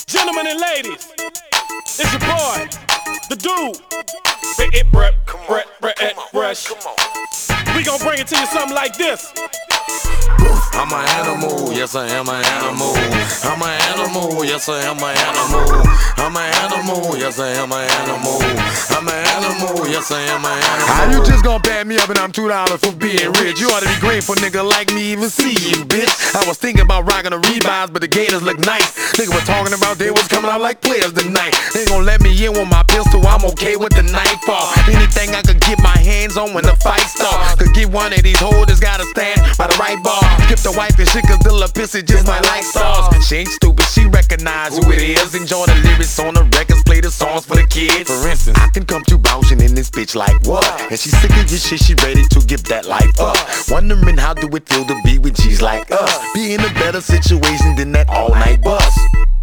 Gentlemen and ladies, it's your boy, the dude. Rush. We gon' bring it to you something like this. I'm an animal, yes I am an animal. I'm an animal, yes I am an animal. I'm an animal, yes I am an animal. I'm an animal, yes I am an animal. How you just gon' bad me up and I'm $2 for being rich? You ought to be grateful, nigga, like me even see you, bitch. I was thinking about rocking the Reeboks, but the Gators look nice. Nigga was talking about they was coming out like players tonight. They gon' let me in with my pistol, I'm okay with the nightfall. Anything I could get my hands on when the fight start. Could get one of these holders, gotta stand by the right bar. Skip the wife and shit, cause the little pissy just might like stars. She ain't stupid, she recognize who it is. Enjoy the lyrics on the records, play the songs for the kids. For instance, I can come to bouncing in this bitch like what? And she sick of your shit, she ready to give that life up. Wondering how do it feel to be with G's like us? Be in a better situation than that all night bus.